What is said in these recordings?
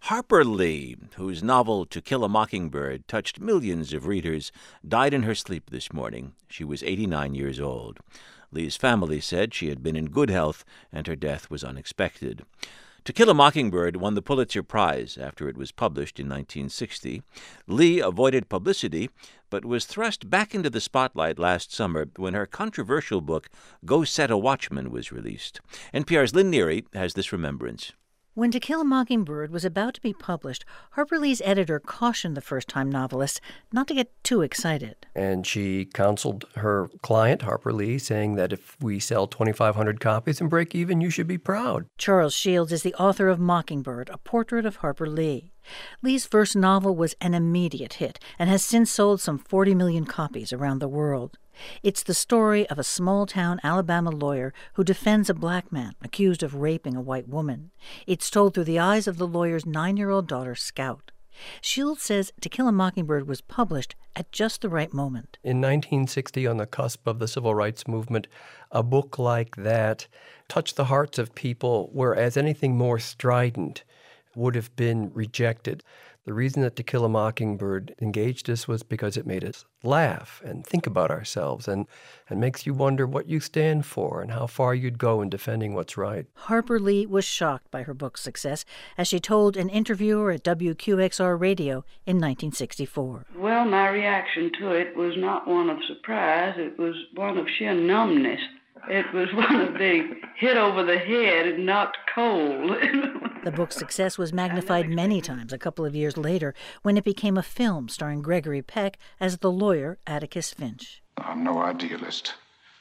Harper Lee, whose novel To Kill a Mockingbird touched millions of readers, died in her sleep this morning. She was 89 years old. Lee's family said she had been in good health and her death was unexpected. To Kill a Mockingbird won the Pulitzer Prize after it was published in 1960. Lee avoided publicity, but was thrust back into the spotlight last summer when her controversial book, Go Set a Watchman, was released. NPR's Lynn Neary has this remembrance. When To Kill a Mockingbird was about to be published, Harper Lee's editor cautioned the first-time novelist not to get too excited. And she counseled her client, Harper Lee, saying that if we sell 2,500 copies and break even, you should be proud. Charles Shields is the author of Mockingbird, a portrait of Harper Lee. Lee's first novel was an immediate hit and has since sold some 40 million copies around the world. It's the story of a small-town Alabama lawyer who defends a black man accused of raping a white woman. It's told through the eyes of the lawyer's 9-year-old daughter, Scout. Shields says To Kill a Mockingbird was published at just the right moment. In 1960, on the cusp of the civil rights movement, a book like that touched the hearts of people, whereas anything more strident would have been rejected. The reason that To Kill a Mockingbird engaged us was because it made us laugh and think about ourselves and makes you wonder what you stand for and how far you'd go in defending what's right. Harper Lee was shocked by her book's success, as she told an interviewer at WQXR Radio in 1964. Well, my reaction to it was not one of surprise. It was one of sheer numbness. It was one of the hit over the head and knocked cold. The book's success was magnified many times a couple of years later when it became a film starring Gregory Peck as the lawyer Atticus Finch. I'm no idealist.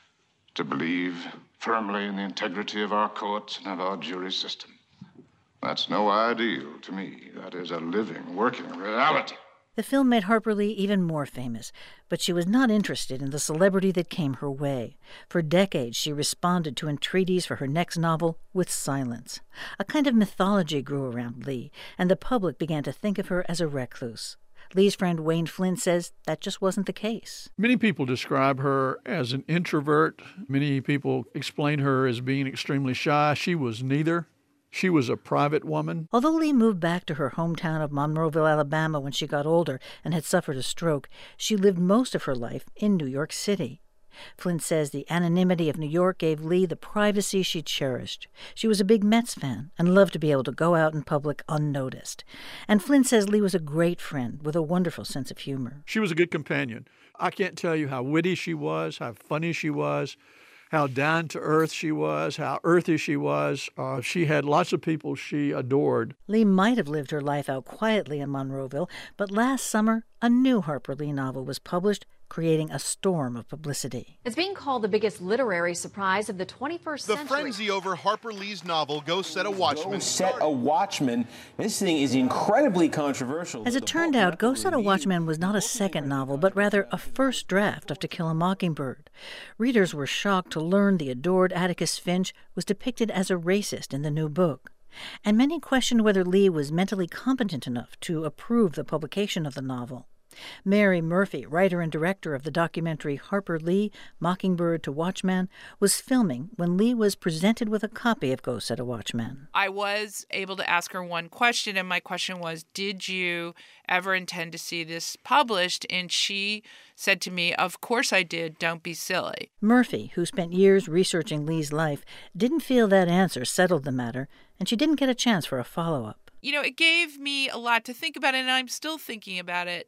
To believe firmly in the integrity of our courts and of our jury system. That's no ideal to me. That is a living, working reality. The film made Harper Lee even more famous, but she was not interested in the celebrity that came her way. For decades, she responded to entreaties for her next novel with silence. A kind of mythology grew around Lee, and the public began to think of her as a recluse. Lee's friend Wayne Flynn says that just wasn't the case. Many people describe her as an introvert. Many people explain her as being extremely shy. She was neither. She was a private woman. Although Lee moved back to her hometown of Monroeville, Alabama when she got older and had suffered a stroke, she lived most of her life in New York City. Flynn says the anonymity of New York gave Lee the privacy she cherished. She was a big Mets fan and loved to be able to go out in public unnoticed. And Flynn says Lee was a great friend with a wonderful sense of humor. She was a good companion. I can't tell you how witty she was, how funny she was, how down-to-earth she was, how earthy she was. She had lots of people she adored. Lee might have lived her life out quietly in Monroeville, but last summer, a new Harper Lee novel was published, creating a storm of publicity. It's being called the biggest literary surprise of the 21st century. The frenzy over Harper Lee's novel, Go Set a Watchman. Go Set a Watchman. This thing is incredibly controversial. As it turned out, Go Set a Watchman was not a second novel, but rather a first draft of To Kill a Mockingbird. Readers were shocked to learn the adored Atticus Finch was depicted as a racist in the new book. And many questioned whether Lee was mentally competent enough to approve the publication of the novel. Mary Murphy, writer and director of the documentary Harper Lee, Mockingbird to Watchman, was filming when Lee was presented with a copy of Go Set a Watchman. I was able to ask her one question, and my question was, did you ever intend to see this published? And she said to me, of course I did, don't be silly. Murphy, who spent years researching Lee's life, didn't feel that answer settled the matter, and she didn't get a chance for a follow-up. You know, it gave me a lot to think about, and I'm still thinking about it.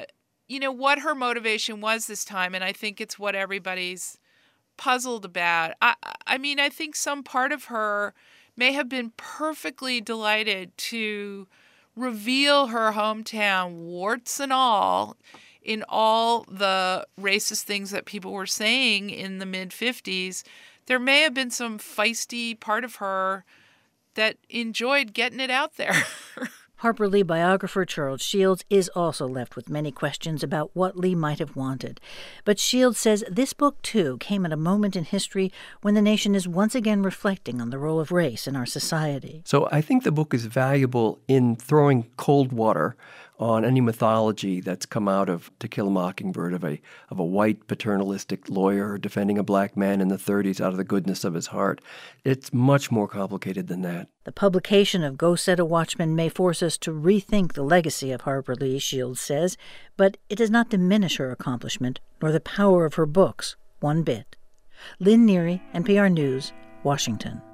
What her motivation was this time, and I think it's what everybody's puzzled about. I think some part of her may have been perfectly delighted to reveal her hometown, warts and all, in all the racist things that people were saying in the mid-50s. There may have been some feisty part of her that enjoyed getting it out there. Harper Lee biographer Charles Shields is also left with many questions about what Lee might have wanted. But Shields says this book, too, came at a moment in history when the nation is once again reflecting on the role of race in our society. So I think the book is valuable in throwing cold water on any mythology that's come out of To Kill a Mockingbird of a white paternalistic lawyer defending a black man in the 30s out of the goodness of his heart. It's much more complicated than that. The publication of Go Set a Watchman may force us to rethink the legacy of Harper Lee, Shields says, but it does not diminish her accomplishment nor the power of her books one bit. Lynn Neary, NPR News, Washington.